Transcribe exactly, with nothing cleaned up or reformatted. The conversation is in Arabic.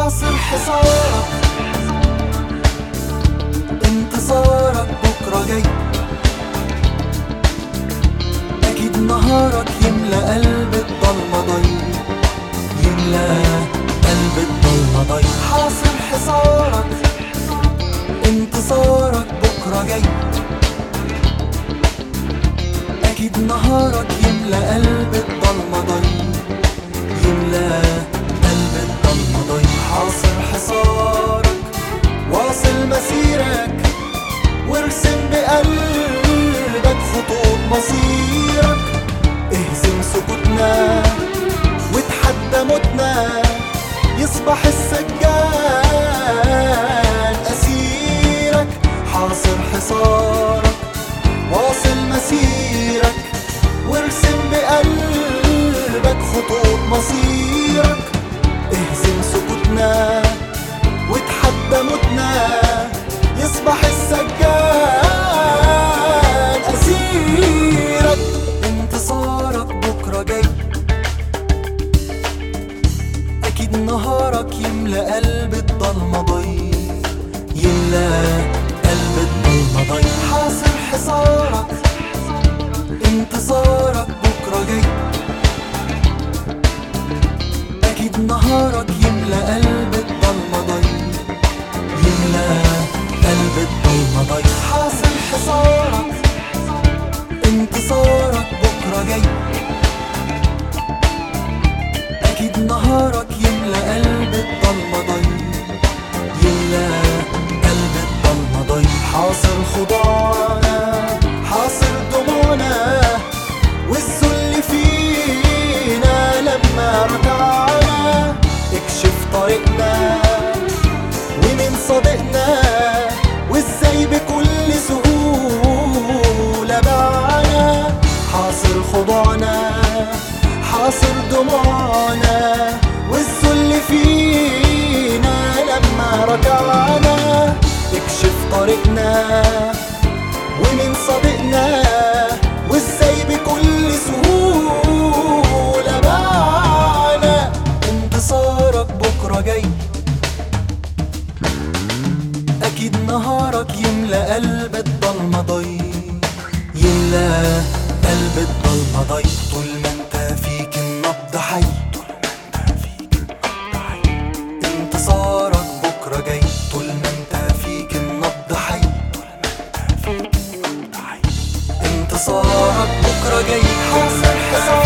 حاصر حصارك، انتصارك بكرة جاي. أكيد نهارك يملى قلب الضلمة ضي، يملى قلب الضلمة ضي. حاصر حصارك، انتصارك بكرة جاي. أكيد نهارك يملى قلب الضلمة ضي، يملى قلب الضلمة ضي. حاصر حصارك، واصل مسيرك، وارسم بقلبك خطوط مصيرك. اهزم سكوتنا وتحدى موتنا، يصبح السجان أسيرك. حاصر حصارك، واصل مسيرك، وارسم بقلبك خطوط مصيرك. اهزم سكوتنا وتحدى موتنا، يصبح السجان أسيرك. انتصارك بكرة جاي. أكيد نهارك يملى قلب الضلمة ضي، يملى قلب الضلمة ضي. حاصر حصارك، انتصارك بكرة جاي. أكيد نهارك يملى قلب الضلمة ضي، يملى قلب الضلمة ضي. حاصر حصارك، انتصارك بكرة جاي. أكيد نهارك يملى قلب الضلمة ضي، يملى قلب الضلمة ضي. حاصر خضوعنا، حاصر دموعنا، والذل فينا لما رجعنا. اكشف طريقنا ومن صدقنا، وازاي بكل سهولة باعنا. حاصر خضوعنا، حاصر دموعنا، والذل فينا لما رجعنا. اكشف طريقنا ومن صدقنا، وازاي بكل سهولة باعنا. انتصارك بكرة جاي. أكيد نهارك يملى قلب الضلمة ضي، يملى قلب الضلمة ضي. طول ما انت فيك النبض حي، طول ما انت فيك النبض حي. انتصارك بكرة جاي. طول ما انت فيك النبض حي، طول ما انت فيك النبض حي. انتصارك بكرة جاي. حاصر حصارك.